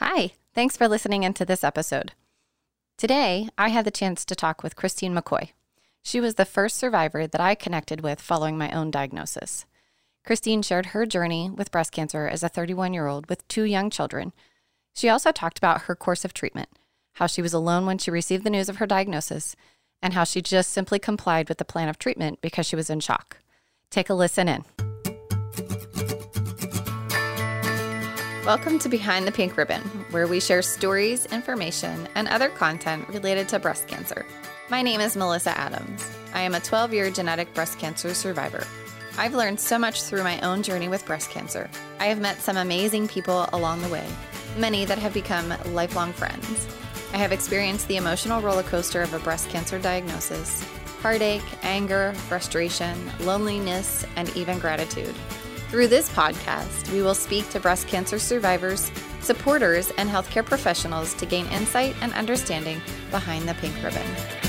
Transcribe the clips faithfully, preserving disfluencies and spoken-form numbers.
Hi, thanks for listening into this episode. Today, I had the chance to talk with Christine McCoy. She was the first survivor that I connected with following my own diagnosis. Christine shared her journey with breast cancer as a thirty-one-year-old with two young children. She also talked about her course of treatment, how she was alone when she received the news of her diagnosis, and how she just simply complied with the plan of treatment because she was in shock. Take a listen in. Welcome to Behind the Pink Ribbon, where we share stories, information, and other content related to breast cancer. My name is Melissa Adams. I am a twelve-year genetic breast cancer survivor. I've learned so much through my own journey with breast cancer. I have met some amazing people along the way, many that have become lifelong friends. I have experienced the emotional roller coaster of a breast cancer diagnosis, heartache, anger, frustration, loneliness, and even gratitude. Through this podcast, we will speak to breast cancer survivors, supporters, and healthcare professionals to gain insight and understanding behind the pink ribbon.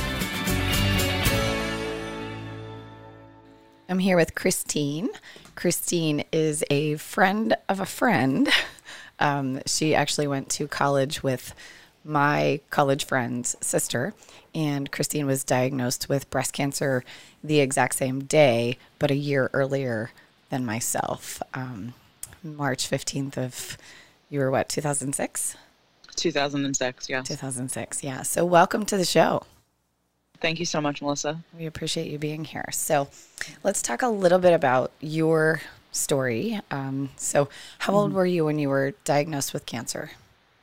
I'm here with Christine. Christine is a friend of a friend. Um, she actually went to college with my college friend's sister, and Christine was diagnosed with breast cancer the exact same day, but a year earlier than myself. Um, March fifteenth of, you were what, two thousand six? two thousand six, yeah. two thousand six, yeah. So welcome to the show. Thank you so much, Melissa. We appreciate you being here. So let's talk a little bit about your story. Um, so how old mm-hmm. were you when you were diagnosed with cancer?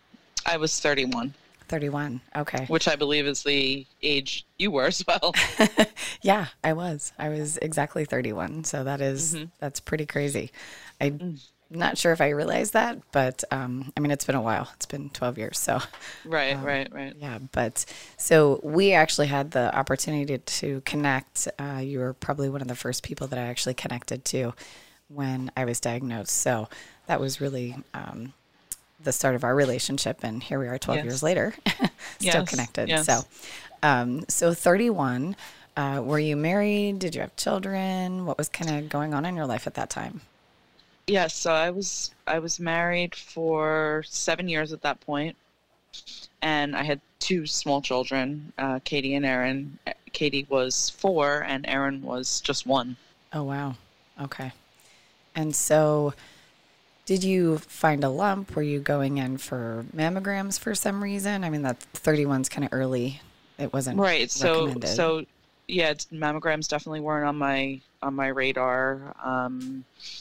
I was thirty-one. thirty-one, okay. Which I believe is the age you were as well. Yeah, I was. I was exactly thirty-one. So that is, mm-hmm. that's pretty crazy. I'm mm. not sure if I realized that, but um, I mean, it's been a while. It's been twelve years. So Right, um, right, right. Yeah, but so we actually had the opportunity to connect. Uh, you were probably one of the first people that I actually connected to when I was diagnosed. So that was really um, the start of our relationship, and here we are twelve yes. years later, still yes. connected. Yes. So, um, so thirty-one, uh, were you married? Did you have children? What was kind of going on in your life at that time? Yes. So I was, I was married for seven years at that point, and I had two small children, uh, Katie and Aaron. Katie was four and Aaron was just one. Oh, wow. Okay. And so did you find a lump? Were you going in for mammograms for some reason? I mean, that thirty-one's kind of early. It wasn't right. So, recommended. so yeah, it's, mammograms definitely weren't on my on my radar. Um,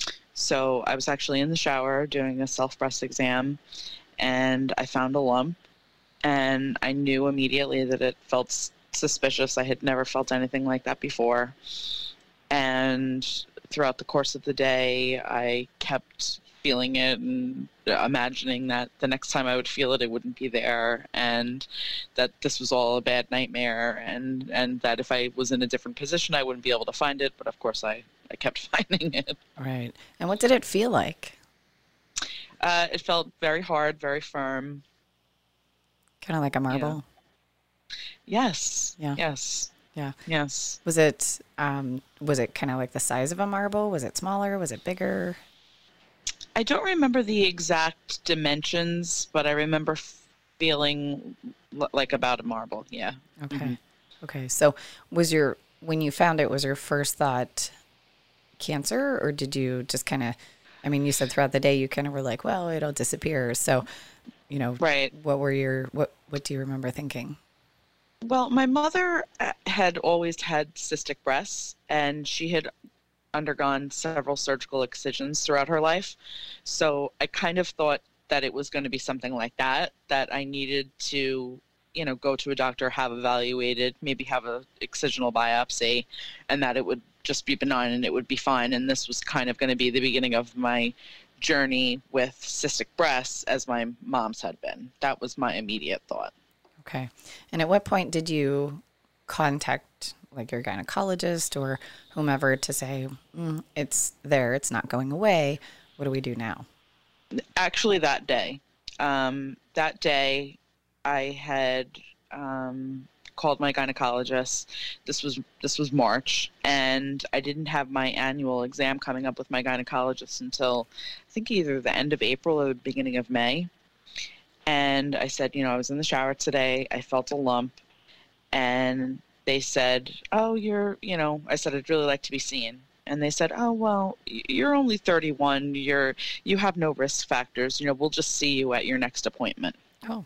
so I was actually in the shower doing a self breast exam, and I found a lump, and I knew immediately that it felt suspicious. I had never felt anything like that before, and throughout the course of the day, I kept feeling it and imagining that the next time I would feel it, it wouldn't be there, and that this was all a bad nightmare, and, and that if I was in a different position, I wouldn't be able to find it. But of course, I, I kept finding it. Right. And what did it feel like? Uh, it felt very hard, very firm. Kind of like a marble? Yeah. Yes. Yeah. Yes. Yeah. Yes. Was it, um, was it kind of like the size of a marble? Was it smaller? Was it bigger? I don't remember the exact dimensions, but I remember feeling l- like about a marble. Yeah. Okay. Mm-hmm. Okay. So was your, when you found it, was your first thought cancer, or did you just kind of, I mean, you said throughout the day, you kind of were like, well, it'll disappear. So, you know, right. What were your, what, what do you remember thinking? Well, my mother had always had cystic breasts, and she had undergone several surgical excisions throughout her life. So I kind of thought that it was going to be something like that, that I needed to, you know, go to a doctor, have evaluated, maybe have a excisional biopsy, and that it would just be benign and it would be fine. And this was kind of going to be the beginning of my journey with cystic breasts, as my mom's had been. That was my immediate thought. Okay. And at what point did you contact like your gynecologist or whomever to say, mm, it's there, it's not going away? What do we do now? Actually, that day, um, that day I had um, called my gynecologist. This was, this was March, and I didn't have my annual exam coming up with my gynecologist until I think either the end of April or the beginning of May. And I said, you know, I was in the shower today. I felt a lump. And they said, oh, you're, you know, I said, I'd really like to be seen. And they said, oh, well, you're only thirty-one. You're, you have no risk factors. You know, we'll just see you at your next appointment. Oh.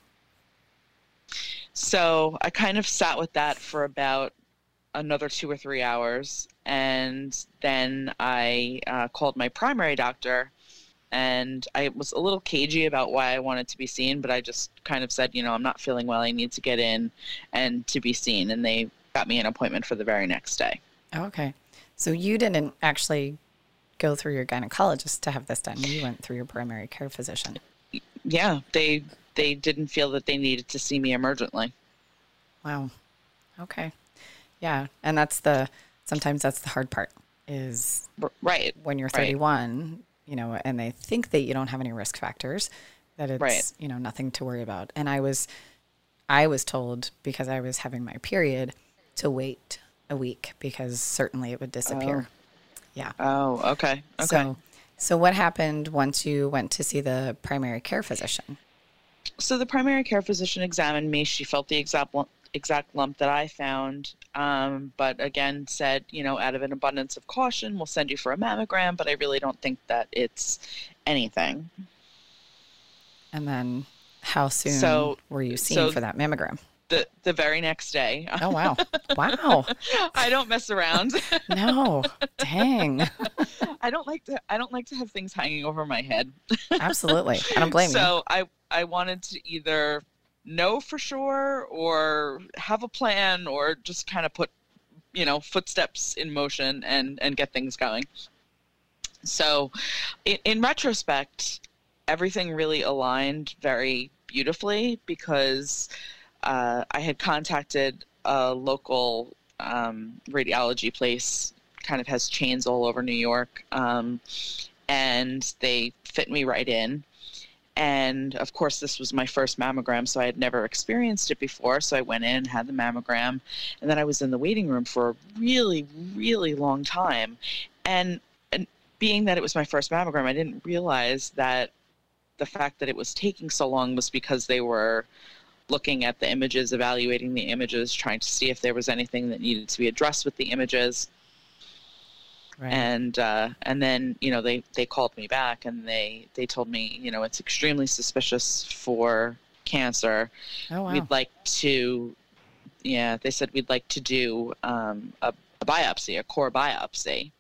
So I kind of sat with that for about another two or three hours. And then I uh, called my primary doctor, and I was a little cagey about why I wanted to be seen, but I just kind of said, you know, I'm not feeling well. I need to get in and to be seen. And they got me an appointment for the very next day. Okay. So you didn't actually go through your gynecologist to have this done. You went through your primary care physician. Yeah. They, they didn't feel that they needed to see me emergently. Wow. Okay. Yeah. And that's the, sometimes that's the hard part is right when you're thirty-one, right. you know, and they think that you don't have any risk factors, that it's, right. you know, nothing to worry about. And I was, I was told, because I was having my period, to wait a week because certainly it would disappear. Oh. Yeah. Oh, okay. Okay. So, so what happened once you went to see the primary care physician? So the primary care physician examined me. She felt the exact exact lump that I found, um, but again said, you know, out of an abundance of caution, we'll send you for a mammogram, but I really don't think that it's anything. And then how soon so, were you seen so for that mammogram? The the very next day. Oh, wow. Wow. I don't mess around. No. Dang. I don't like to I don't like to have things hanging over my head. Absolutely. I don't blame so you. So I I wanted to either know for sure or have a plan or just kind of put, you know, footsteps in motion and, and get things going. So in, in retrospect, everything really aligned very beautifully because uh, I had contacted a local um, radiology place, kind of has chains all over New York, um, and they fit me right in. And of course, this was my first mammogram, so I had never experienced it before. So I went in, had the mammogram, and then I was in the waiting room for a really, really long time. And, and being that it was my first mammogram, I didn't realize that the fact that it was taking so long was because they were looking at the images, evaluating the images, trying to see if there was anything that needed to be addressed with the images. Right. And uh, and then, you know, they, they called me back and they, they told me, you know, it's extremely suspicious for cancer. Oh, wow. We'd like to, yeah, they said we'd like to do um, a, a biopsy, a core biopsy.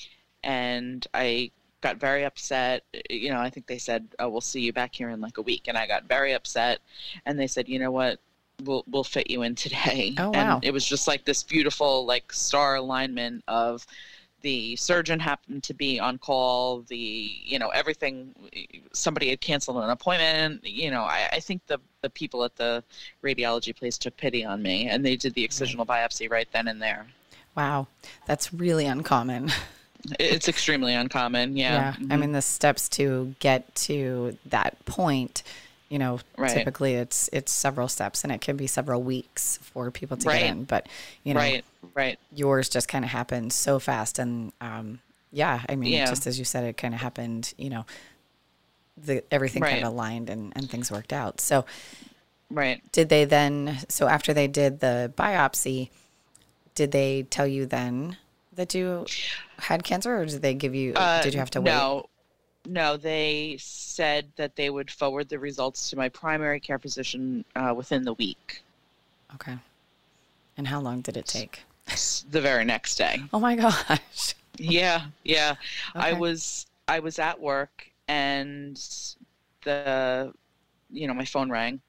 And I got very upset. You know, I think they said, oh, we'll see you back here in like a week. And I got very upset. And they said, you know what, we'll we'll fit you in today. Oh, wow. And it was just like this beautiful, like, star alignment of the surgeon happened to be on call, the, you know, everything, somebody had canceled an appointment. You know, I, I think the, the people at the radiology place took pity on me and they did the excisional biopsy right then and there. Wow. That's really uncommon. It's extremely uncommon. Yeah. Yeah. Mm-hmm. I mean, the steps to get to that point, you know, right. typically it's, it's several steps and it can be several weeks for people to right. get in, but you know, right. Right. yours just kind of happened so fast. And, um, yeah, I mean, yeah. just as you said, it kind of happened, you know, the, everything right. kind of aligned and, and things worked out. So right. did they then, so after they did the biopsy, did they tell you then that you had cancer or did they give you, uh, did you have to wait? No. No, they said that they would forward the results to my primary care physician uh, within the week. Okay. And how long did it take? The very next day. Oh my gosh. Yeah, yeah. Okay. I was I was at work and the you know, my phone rang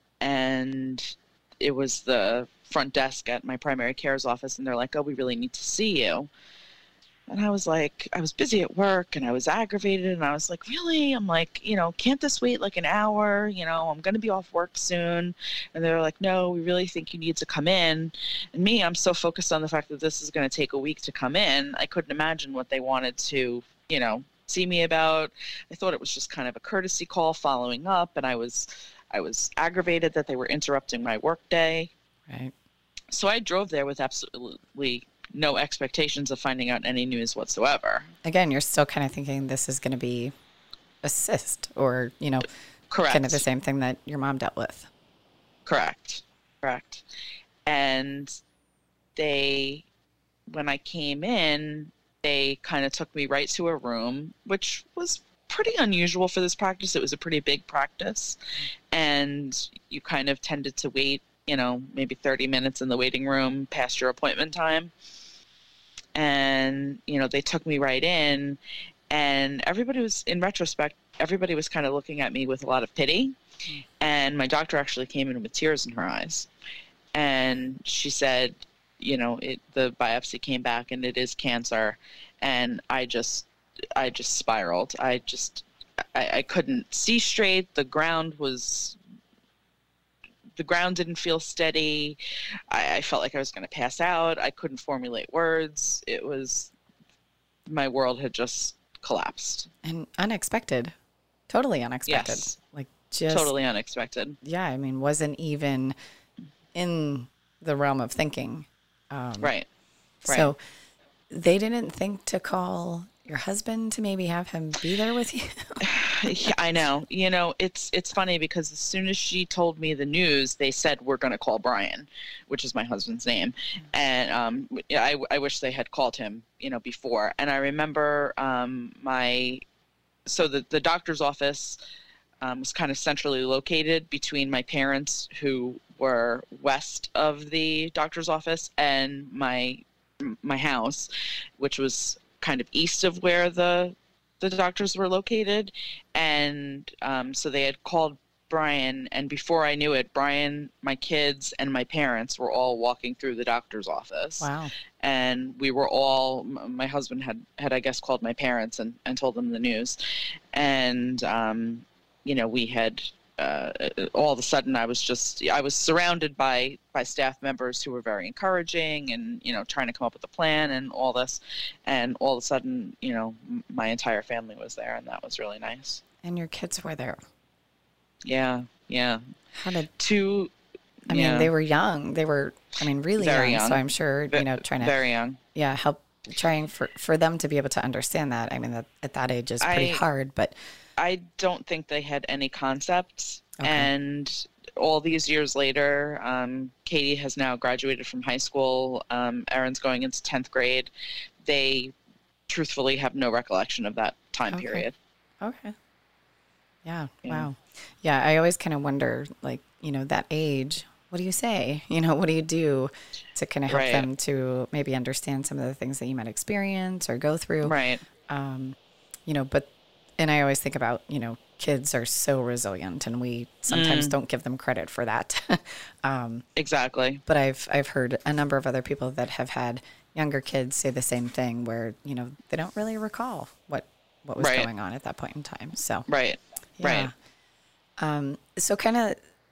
and it was the front desk at my primary care's office and they're like, "Oh, we really need to see you." And I was like, I was busy at work and I was aggravated and I was like, really? I'm like, you know, can't this wait like an hour? You know, I'm going to be off work soon. And they're like, no, we really think you need to come in. And me, I'm so focused on the fact that this is going to take a week to come in. I couldn't imagine what they wanted to, you know, see me about. I thought it was just kind of a courtesy call following up. And I was, I was aggravated that they were interrupting my work day. Right. So I drove there with absolutely no expectations of finding out any news whatsoever. Again, you're still kind of thinking this is going to be a cyst or, you know, Correct. Kind of the same thing that your mom dealt with. Correct. Correct. And they, when I came in, they kind of took me right to a room, which was pretty unusual for this practice. It was a pretty big practice. And you kind of tended to wait, you know, maybe thirty minutes in the waiting room past your appointment time. And, you know, they took me right in, and everybody was, in retrospect, everybody was kind of looking at me with a lot of pity. Mm. And my doctor actually came in with tears in her eyes. And she said, you know, it, the biopsy came back and it is cancer. And I just, I just spiraled. I just, I, I couldn't see straight. The ground was, the ground didn't feel steady. I, I felt like I was going to pass out. I couldn't formulate words. It was, my world had just collapsed. And unexpected. Totally unexpected. Yes. Like just totally unexpected. Yeah. I mean, wasn't even in the realm of thinking. Um, right. Right. So they didn't think to call your husband to maybe have him be there with you? Yeah, I know. You know, it's it's funny because as soon as she told me the news, they said, we're going to call Brian, which is my husband's name. And um, I, I wish they had called him, you know, before. And I remember um, my, so the, the doctor's office um, was kind of centrally located between my parents, who were west of the doctor's office, and my my house, which was kind of east of where the the doctors were located. And um, so they had called Brian, and before I knew it, Brian, my kids, and my parents were all walking through the doctor's office. Wow. And we were all, my husband had, had I guess, called my parents and, and told them the news. And, um, you know, we had, uh, all of a sudden I was just, I was surrounded by, by staff members who were very encouraging and, you know, trying to come up with a plan and all this. And all of a sudden, you know, my entire family was there, and that was really nice. And your kids were there. Yeah. Yeah. How did two, I yeah. mean, they were young. They were, I mean, really Very young, young. So I'm sure, you know, trying to, very young. yeah, help, trying for, for them to be able to understand that. I mean, that at that age is pretty I, hard, but I don't think they had any concepts. Okay. And all these years later, um, Katie has now graduated from high school. Um, Erin's going into tenth grade. They truthfully have no recollection of that time Okay. period. Okay. Yeah. Yeah. Wow. Yeah. I always kind of wonder, like, you know, that age, what do you say? You know, what do you do to kind of help Right. them to maybe understand some of the things that you might experience or go through? Right. Um, you know, but, and I always think about, you know, kids are so resilient, and we sometimes Mm. don't give them credit for that. um, Exactly. but I've, I've heard a number of other people that have had younger kids say the same thing, where, you know, they don't really recall what, what was Right. going on at that point in time. So, Right. yeah. Right. Um, so kind of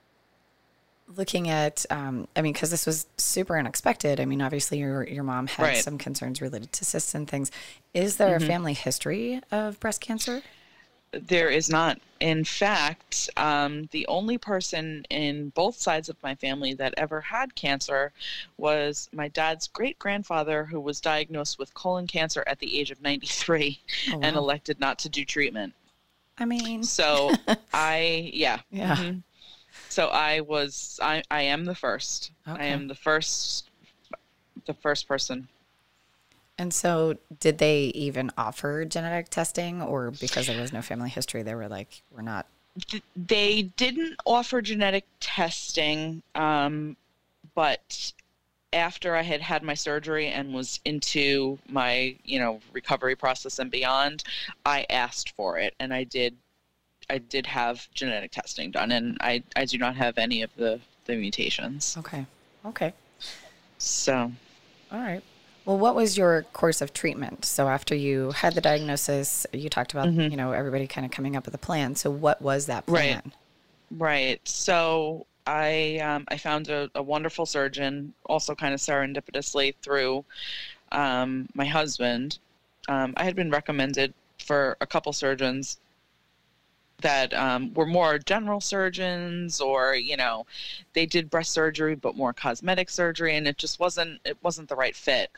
looking at, um, I mean, cause this was super unexpected. I mean, obviously your, your mom had Right. some concerns related to cysts and things. Is there Mhm. a family history of breast cancer? There is not. In fact, um, the only person in both sides of my family that ever had cancer was my dad's great-grandfather, who was diagnosed with colon cancer at the age of ninety-three Oh, and wow. elected not to do treatment. I mean, So I, yeah. Yeah. mhm. So I was, I, I am the first. I Okay. am the first, the first person. and so did they even offer genetic testing, or because there was no family history, they were like, we're not. Th- They didn't offer genetic testing, um, but after I had had my surgery and was into my, you know, recovery process and beyond, I asked for it, and I did. I did have genetic testing done, and I, I do not have any of the, the mutations. Okay. Okay. So, All right. Well, what was your course of treatment? So after you had the diagnosis, you talked about, Mhm. you know, everybody kind of coming up with a plan. So what was that Right. plan? right. So I um, I found a, a wonderful surgeon, also kind of serendipitously through um, my husband. Um, I had been recommended for a couple surgeons that um, were more general surgeons, or, you know, they did breast surgery but more cosmetic surgery, and it just wasn't it wasn't the right fit.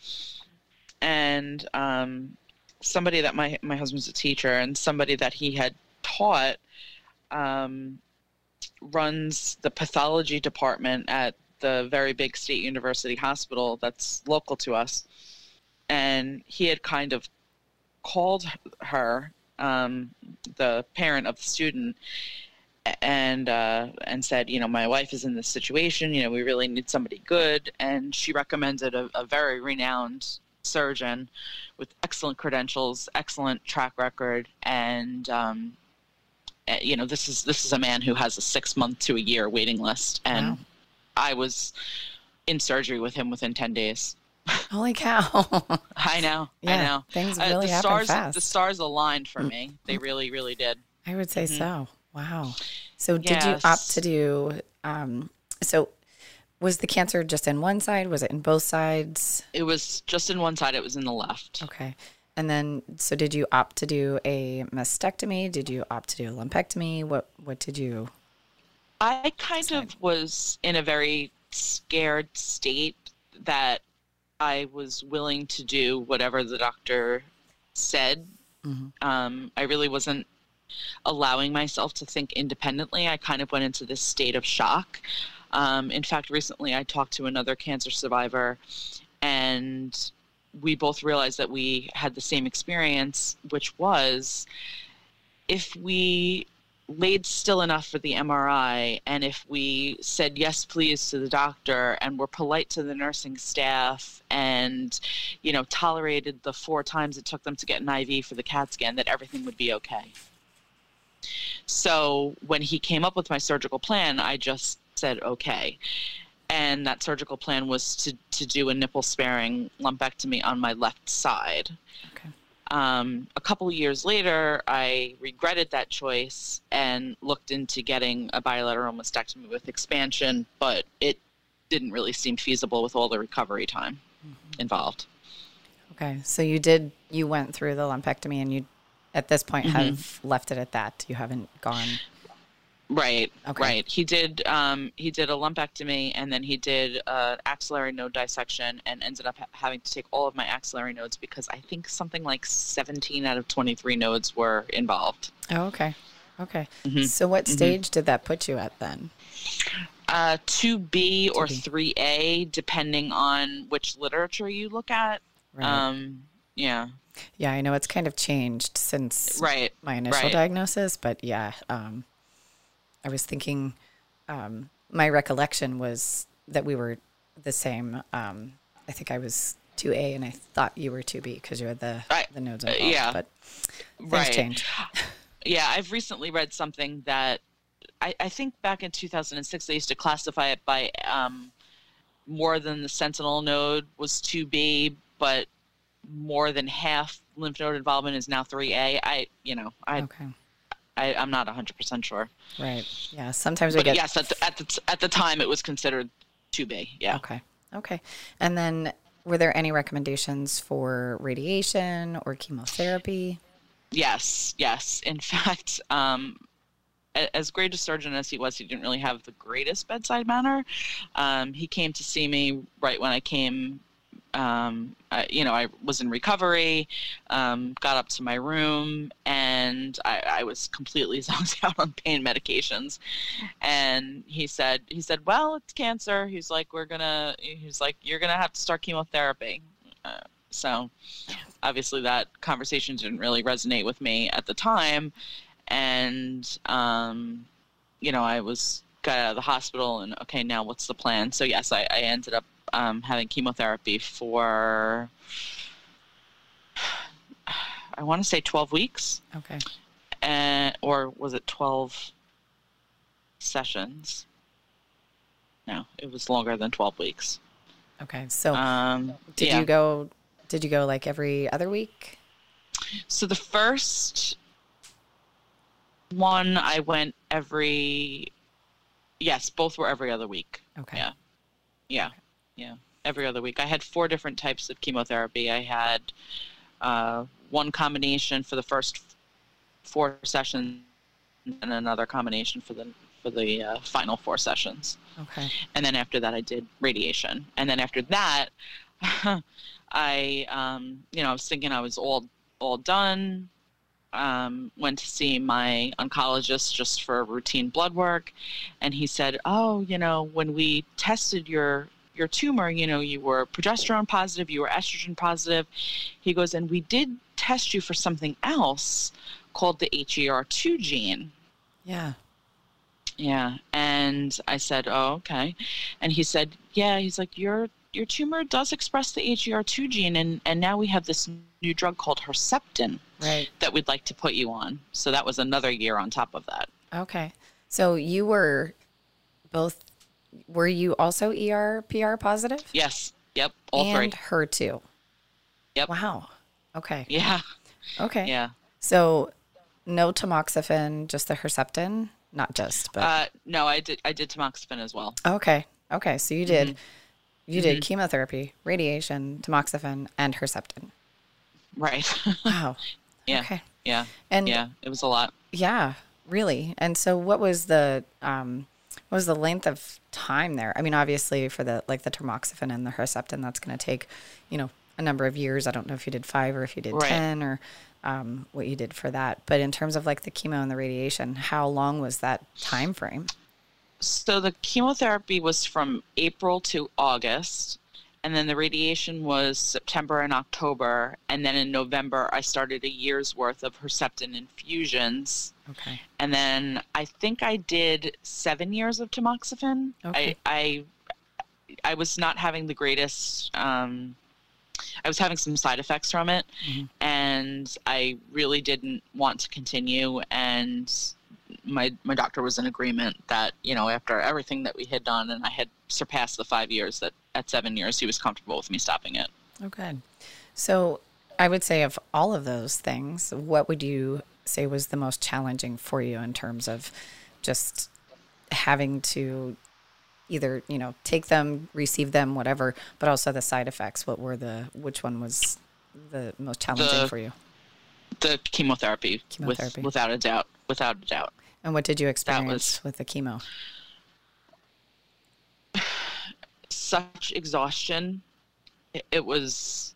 And um, somebody that my my husband's a teacher, and somebody that he had taught um, runs the pathology department at the very big state university hospital that's local to us. And he had kind of called her, um, the parent of the student, and uh, and said, you know, my wife is in this situation. You know, we really need somebody good. And she recommended a, a very renowned surgeon with excellent credentials, excellent track record, and um, you know, this is this is a man who has a six month to a year waiting list, and wow. I was in surgery with him within ten days. Holy cow! I know, yeah, I know. Things really uh, the happen stars, fast. The stars aligned for me. They really, really did. I would say mm-hmm. so. Wow. So did yes. you opt to do? Um, so was the cancer just in one side? Was it in both sides? It was just in one side. It was in the left. Okay. And then, so did you opt to do a mastectomy? Did you opt to do a lumpectomy? What What did you? I kind decide? of was in a very scared state that I was willing to do whatever the doctor said. Mm-hmm. Um, I really wasn't allowing myself to think independently. I kind of went into this state of shock. Um, in fact, recently I talked to another cancer survivor, and we both realized that we had the same experience, which was if we laid still enough for the M R I, and if we said yes please to the doctor, and were polite to the nursing staff, and you know tolerated the four times it took them to get an I V for the CAT scan, that everything would be okay. So when he came up with my surgical plan, I just said okay. And that surgical plan was to, to do a nipple-sparing lumpectomy on my left side. Okay. Um, a couple of years later, I regretted that choice and looked into getting a bilateral mastectomy with expansion, but it didn't really seem feasible with all the recovery time mm-hmm. involved. Okay, so you did, you went through the lumpectomy, and you, at this point, mm-hmm. have left it at that. You haven't gone... Right, okay. right. He did. Um, he did a lumpectomy, and then he did uh, axillary node dissection, and ended up ha- having to take all of my axillary nodes because I think something like seventeen out of twenty-three nodes were involved. Oh, okay, okay. Mm-hmm. So, what mm-hmm. stage did that put you at then? Uh, two B or three A, depending on which literature you look at. Right. Um, yeah. Yeah, I know it's kind of changed since right. my initial right. diagnosis, but yeah. Um, I was thinking, um, my recollection was that we were the same. Um, I think I was two A, and I thought you were two B because you had the, I, the nodes involved. Uh, yeah. But things right. changed. Yeah, I've recently read something that I, I think back in two thousand six they used to classify it by um, more than the sentinel node was two B, but more than half lymph node involvement is now three A. I, you know, I. Okay. I, I'm not one hundred percent sure. Right. Yeah. Sometimes we but get... yes, at the, at, the, at the time it was considered two B. Yeah. Okay. Okay. And then were there any recommendations for radiation or chemotherapy? Yes. Yes. In fact, um, as great a surgeon as he was, he didn't really have the greatest bedside manner. Um, he came to see me right when I came Um, I, you know, I was in recovery, um, got up to my room, and I, I was completely zoned out on pain medications. And he said, he said, well, it's cancer. He's like, we're gonna, he's like, you're gonna have to start chemotherapy. Uh, so obviously that conversation didn't really resonate with me at the time. And, um, you know, I was got out of the hospital and, okay, now what's the plan? So yes, I, I ended up Um, having chemotherapy for, I want to say twelve weeks. Okay. And, or was it twelve sessions? No, it was longer than twelve weeks. Okay. So um, did yeah. you go, did you go like every other week? So the first one I went every, yes, both were every other week. Okay. Yeah. Yeah. Okay. Yeah, every other week. I had four different types of chemotherapy. I had uh, one combination for the first four sessions, and another combination for the for the uh, final four sessions. Okay. And then after that, I did radiation. And then after that, I, um, you know, I was thinking I was all all done. um, went to see my oncologist just for routine blood work, and he said, "Oh, you know, when we tested your your tumor, you know, you were progesterone positive, you were estrogen positive." He goes, "And we did test you for something else called the H E R two gene." Yeah. Yeah. And I said, "Oh, okay." And he said, "Yeah." He's like, "Your your tumor does express the H E R two gene, and and now we have this new drug called Herceptin Right. that we'd like to put you on." So that was another year on top of that. Okay. So you were both, were you also E R, P R positive? Yes. Yep. All and three. H E R two. Yep. Wow. Okay. Yeah. Okay. Yeah. So no tamoxifen, just the Herceptin? Not just, but. Uh, no, I did. I did tamoxifen as well. Okay. Okay. So you did, Mm-hmm. you did Mhm. chemotherapy, radiation, tamoxifen, and Herceptin. Right. Wow. Yeah. Okay. Yeah. And Yeah. It was a lot. yeah, really. And so what was the, um, what was the length of time there? I mean, obviously for the, like the tamoxifen and the Herceptin, that's going to take, you know, a number of years. I don't know if you did five or if you did Right. ten or um, what you did for that. But in terms of like the chemo and the radiation, how long was that time frame? So the chemotherapy was from April to August, and then the radiation was September and October, and then in November I started a year's worth of Herceptin infusions, Okay. and then I think I did seven years of tamoxifen. Okay. I I I was not having the greatest. Um, I was having some side effects from it, Mhm. and I really didn't want to continue. And my my doctor was in agreement that, you know, after everything that we had done, and I had surpassed the five years, that at seven years he was comfortable with me stopping it. Oh, good. So I would say of all of those things, what would you say was the most challenging for you in terms of just having to either, you know, take them, receive them, whatever, but also the side effects? What were the, which one was the most challenging The- for you? The chemotherapy, Chemotherapy. With, without a doubt, without a doubt. And what did you experience was- with the chemo? Such exhaustion. It, it was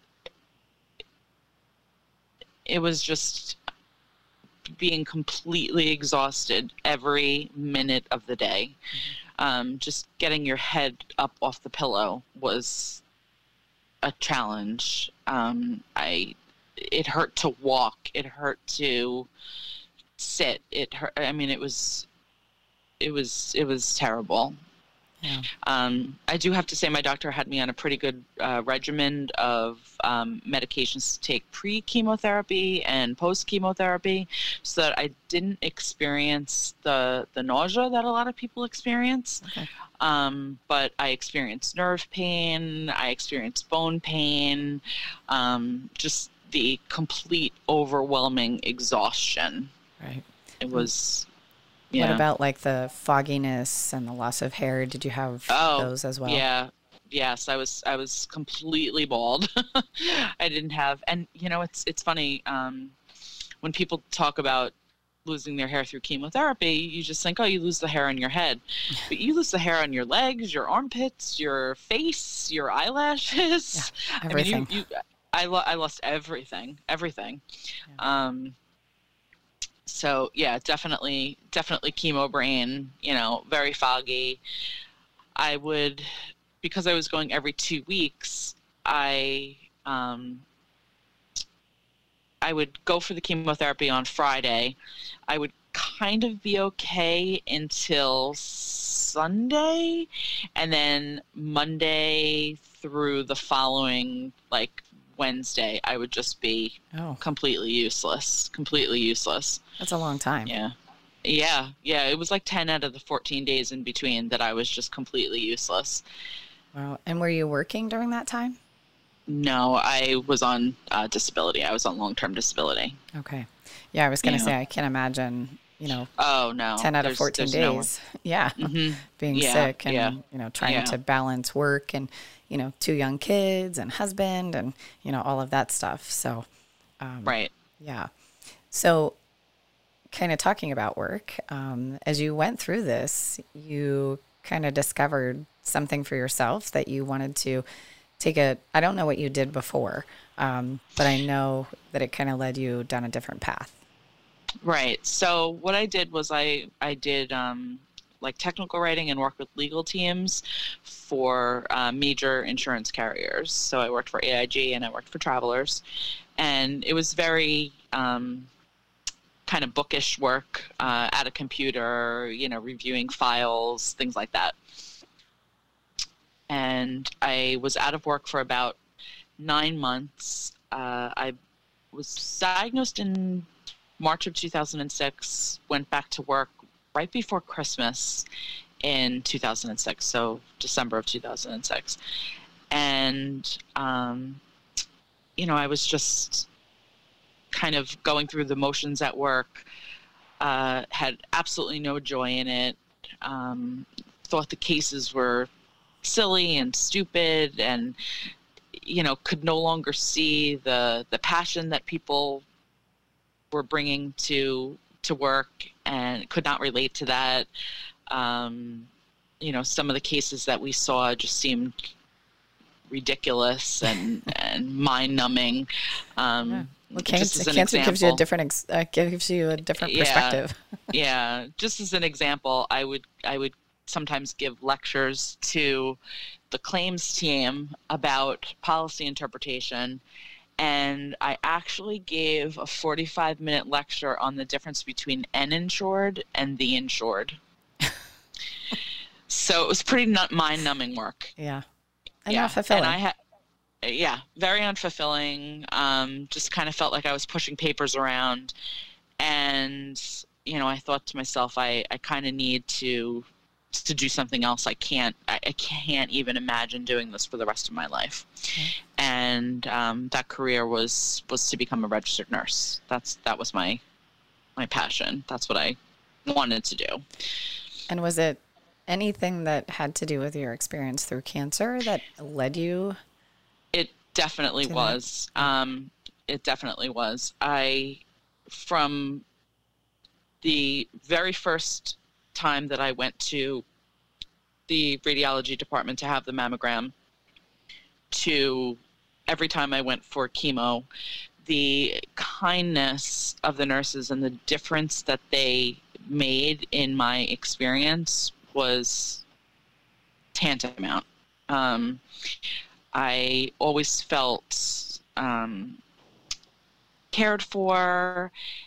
it was just being completely exhausted every minute of the day. Um, just getting your head up off the pillow was a challenge. Um, I it hurt to walk. It hurt to sit. It hurt. I mean, it was it was it was terrible. Yeah. Um, I do have to say my doctor had me on a pretty good uh, regimen of um, medications to take pre-chemotherapy and post-chemotherapy, so that I didn't experience the, the nausea that a lot of people experience. Okay. Um, but I experienced nerve pain, I experienced bone pain, um, just the complete overwhelming exhaustion. Right. It was... Yeah. What about like the fogginess and the loss of hair? Did you have Oh, those as well? Yeah. Yes, I was I was completely bald. I didn't have, and you know, it's it's funny, um, when people talk about losing their hair through chemotherapy, you just think, oh, you lose the hair on your head. But you lose the hair on your legs, your armpits, your face, your eyelashes. Everything. I mean, you, you I, lo- I lost everything, everything. Yeah. Um, so yeah, definitely, definitely chemo brain, you know, very foggy. I would, because I was going every two weeks, I, um, I would go for the chemotherapy on Friday. I would kind of be okay until Sunday, and then Monday through the following, like, Wednesday, I would just be Oh, completely useless, completely useless. that's a long time. Yeah. Yeah. Yeah. It was like ten out of the fourteen days in between that I was just completely useless. Wow. And were you working during that time? No, I was on uh, disability. I was on long-term disability. Okay. Yeah, I was going to Yeah. say, I can't imagine, you know, Oh, no. ten out of There's- fourteen there's no- days. Yeah. Mhm. Being Yeah, sick and, yeah, you know, trying yeah. to balance work and, you know, two young kids and husband and, you know, all of that stuff. So, um, Right. yeah. So, kind of talking about work, um, as you went through this, you kind of discovered something for yourself that you wanted to take a, I don't know what you did before, um, but I know that it kind of led you down a different path. Right. So what I did was I I did um, like technical writing and work with legal teams for uh, major insurance carriers. So I worked for A I G and I worked for Travelers, and it was very um, kind of bookish work uh, at a computer, you know, reviewing files, things like that. And I was out of work for about nine months. Uh, I was diagnosed in March of two thousand six, went back to work right before Christmas in two thousand six, so December of two thousand six. And, um, you know, I was just kind of going through the motions at work, uh, had absolutely no joy in it, um, thought the cases were silly and stupid, and, you know, could no longer see the the passion that people were bringing to to work, and could not relate to that. Um, you know, some of the cases that we saw just seemed ridiculous and, and mind-numbing. Um, Yeah. Well, just cancer, as an cancer gives you a example- different ex- uh, gives you a different Yeah. perspective. yeah, just as an example, I would I would sometimes give lectures to the claims team about policy interpretation, and I actually gave a forty-five minute lecture on the difference between an insured and the insured. So it was pretty nut- mind-numbing work. Yeah, and yeah, not fulfilling. and I had. Yeah, very unfulfilling. Um, just kind of felt like I was pushing papers around, and you know, I thought to myself, I, I kind of need to to do something else. I can't I, I can't even imagine doing this for the rest of my life. Okay. And um, that career was was to become a registered nurse. That's that was my my passion. That's what I wanted to do. And was it anything that had to do with your experience through cancer that led you? It definitely To was. Um, it definitely was. I, from the very first time that I went to the radiology department to have the mammogram, to every time I went for chemo, the kindness of the nurses and the difference that they made in my experience was tantamount. Um, I always felt um, cared for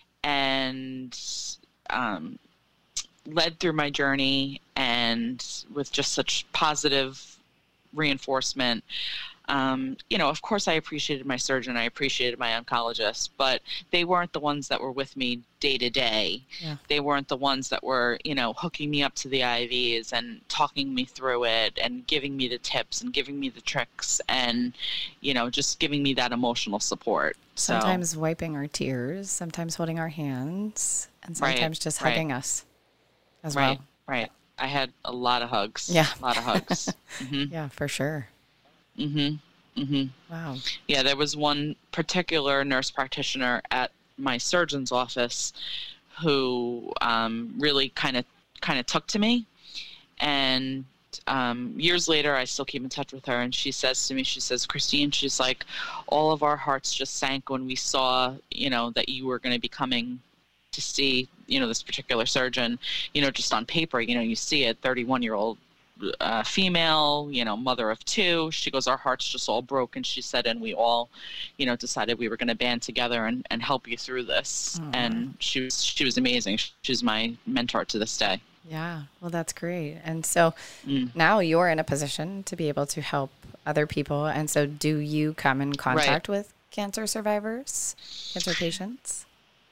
and um, led through my journey, and with just such positive reinforcement. Um, you know, of course I appreciated my surgeon, I appreciated my oncologist, but they weren't the ones that were with me day to day. Yeah. They weren't the ones that were, you know, hooking me up to the I Vs and talking me through it and giving me the tips and giving me the tricks and, you know, just giving me that emotional support. So, Sometimes wiping our tears, sometimes holding our hands, and Right, sometimes just right. hugging us as right, well. right. I had a lot of hugs. Yeah. A lot of hugs. hmm Yeah, for sure. hmm hmm Wow. Yeah, there was one particular nurse practitioner at my surgeon's office who um, really kind of kind of took to me. And um, years later, I still keep in touch with her, and she says to me, she says, Christine, she's like, all of our hearts just sank when we saw, you know, that you were going to be coming to see, you know, this particular surgeon, you know, just on paper, you know, you see a thirty-one-year-old uh, female, you know, mother of two. She goes, our hearts just all broke. And she said, and we all, you know, decided we were going to band together and, and help you through this. Aw. And she was, she was amazing. She's my mentor to this day. Yeah, well, that's great. And so Mm. now you're in a position to be able to help other people. And so do you come in contact with cancer survivors, cancer patients?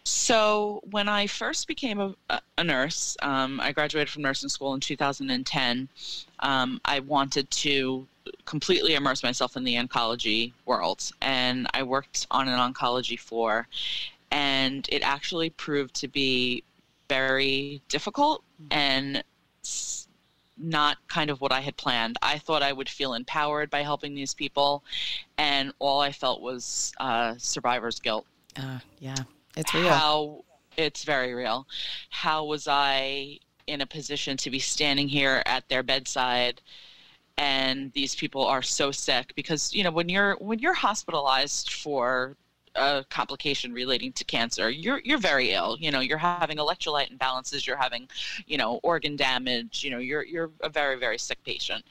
So when I first became a, a nurse, um, I graduated from nursing school in two thousand ten. Um, I wanted to completely immerse myself in the oncology world, and I worked on an oncology floor, and it actually proved to be very difficult and s- not kind of what I had planned. I thought I would feel empowered by helping these people, and all I felt was uh, survivor's guilt. Uh, yeah, it's real. How it's very real. How was I in a position to be standing here at their bedside, and these people are so sick? Because, you know, when you're when you're hospitalized for a complication relating to cancer, you're you're very ill. You know, you're having electrolyte imbalances, you're having, you know, organ damage. You know, you're you're a very very sick patient,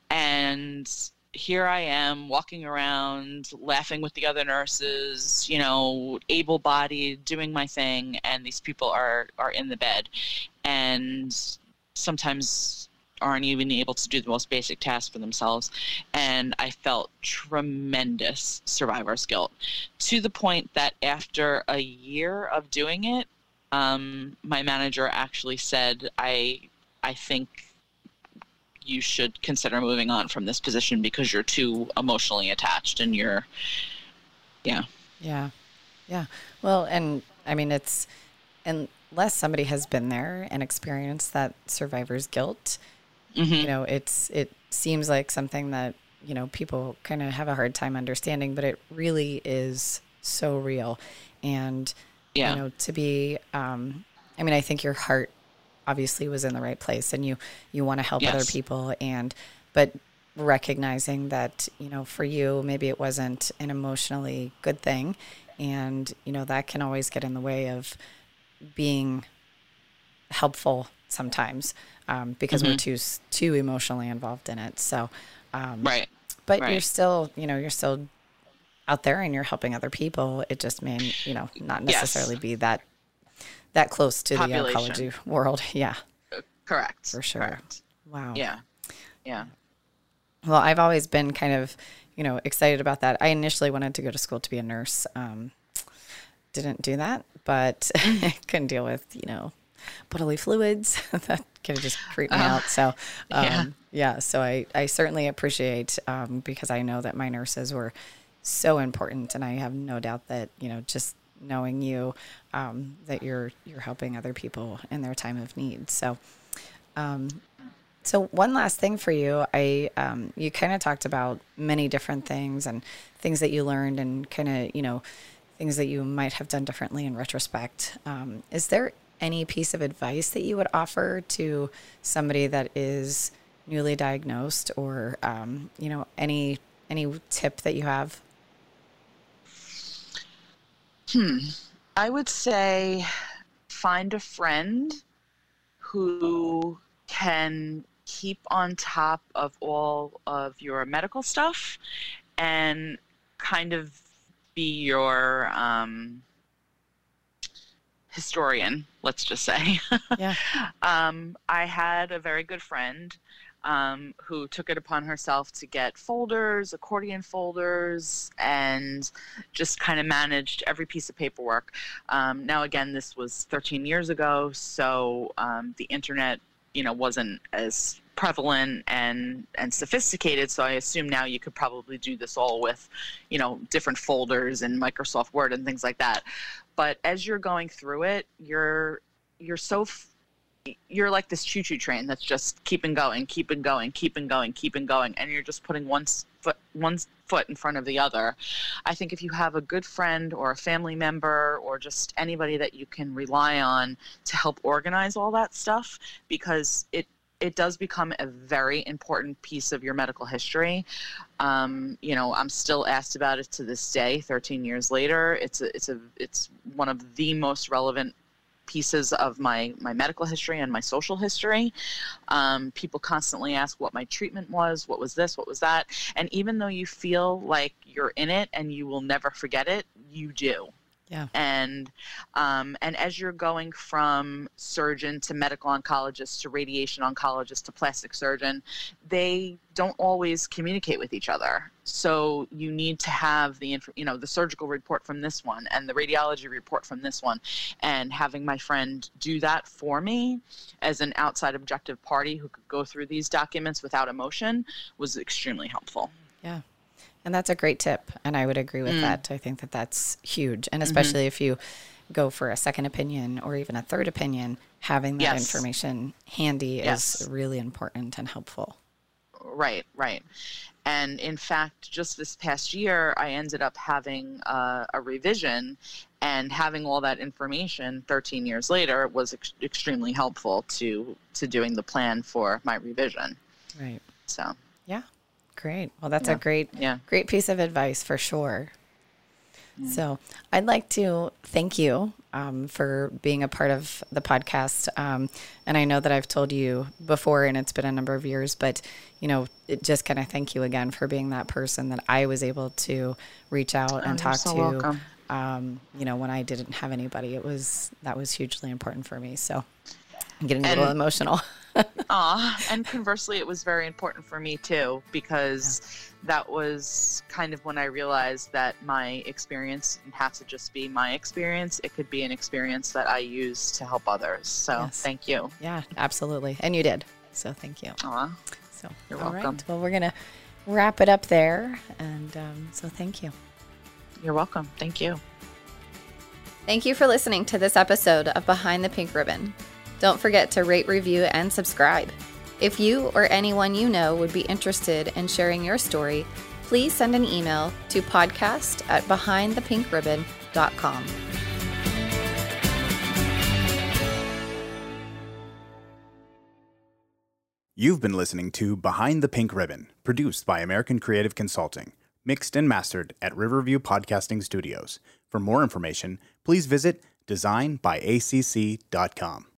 and here I am walking around, laughing with the other nurses, you know, able-bodied, doing my thing, and these people are are in the bed, and sometimes aren't even able to do the most basic tasks for themselves. And I felt tremendous survivor's guilt, to the point that after a year of doing it, um, my manager actually said, I, I think you should consider moving on from this position because you're too emotionally attached and you're, yeah. Yeah. Yeah. Well, and I mean, it's, unless somebody has been there and experienced that survivor's guilt, mm-hmm. you know, it's, it seems like something that, you know, people kind of have a hard time understanding, but it really is so real. And, yeah. you know, to be, um, I mean, I think your heart obviously was in the right place, and you, you want to help yes. other people, and, but recognizing that, you know, for you, maybe it wasn't an emotionally good thing. And, you know, that can always get in the way of being helpful sometimes, um, because mm-hmm. we're too, too emotionally involved in it. So, um, right. but right. you're still, you know, you're still out there and you're helping other people. It just may, you know, not necessarily yes. be that, that close to Population. The oncology world. Yeah. Uh, correct. For sure. Correct. Wow. Yeah. Yeah. Well, I've always been kind of, you know, excited about that. I initially wanted to go to school to be a nurse. Um, didn't do that, but I couldn't deal with, you know, bodily fluids. That could have just creeped me uh, out. So, um, yeah. yeah. So I, I certainly appreciate, um, because I know that my nurses were so important, and I have no doubt that, you know, just knowing you, um, that you're, you're helping other people in their time of need. So, um, so one last thing for you, I, um, you kind of talked about many different things and things that you learned, and kind of, you know, things that you might have done differently in retrospect. Um, is there any piece of advice that you would offer to somebody that is newly diagnosed, or, um, you know, any, any tip that you have? Hmm. I would say find a friend who can keep on top of all of your medical stuff and kind of be your um, historian, let's just say. Yeah. um, I had a very good friend um, who took it upon herself to get folders, accordion folders, and just kind of managed every piece of paperwork. Um, now, again, this was thirteen years ago, so um, the internet, you know, wasn't as prevalent and and sophisticated, so I assume now you could probably do this all with, you know, different folders and Microsoft Word and things like that. But as you're going through it, you're you're so f- you're like this choo-choo train that's just keeping going, keeping going, keeping going, keeping going, and you're just putting one foot one foot in front of the other. I think if you have a good friend or a family member or just anybody that you can rely on to help organize all that stuff, because it it does become a very important piece of your medical history. Um, you know, I'm still asked about it to this day, thirteen years later. It's a, it's a, it's one of the most relevant pieces of my, my medical history and my social history. Um, people constantly ask what my treatment was, what was this, what was that. And even though you feel like you're in it and you will never forget it, you do. Yeah. And um, and as you're going from surgeon to medical oncologist to radiation oncologist to plastic surgeon, they don't always communicate with each other. So you need to have the inf- you know the surgical report from this one and the radiology report from this one. And having my friend do that for me as an outside objective party who could go through these documents without emotion was extremely helpful. Yeah. And that's a great tip. And I would agree with mm. that. I think that that's huge. And especially mm-hmm. if you go for a second opinion or even a third opinion, having that yes. information handy yes. is really important and helpful. Right, right. And in fact, just this past year, I ended up having uh, a revision, and having all that information thirteen years later was ex- extremely helpful to, to doing the plan for my revision. Right. So, yeah. Great. Well, that's yeah. a great, yeah. great piece of advice for sure. So I'd like to thank you um, for being a part of the podcast. Um, and I know that I've told you before, and it's been a number of years, but, you know, it just kind of thank you again for being that person that I was able to reach out Oh, and you're talk so to, welcome. um, you know, when I didn't have anybody. It was, that was hugely important for me. So I'm getting a And- little emotional. Aw, and conversely, it was very important for me too, because yeah. that was kind of when I realized that my experience didn't have to just be my experience. It could be an experience that I use to help others. So Yes. thank you. Yeah, absolutely. And you did. So thank you. Aw, So you're all welcome. right. Well, we're going to wrap it up there. And um, so thank you. You're welcome. Thank you. Thank you for listening to this episode of Behind the Pink Ribbon. Don't forget to rate, review, and subscribe. If you or anyone you know would be interested in sharing your story, please send an email to podcast at behind the pink ribbon dot com. You've been listening to Behind the Pink Ribbon, produced by American Creative Consulting, mixed and mastered at Riverview Podcasting Studios. For more information, please visit design by A C C dot com.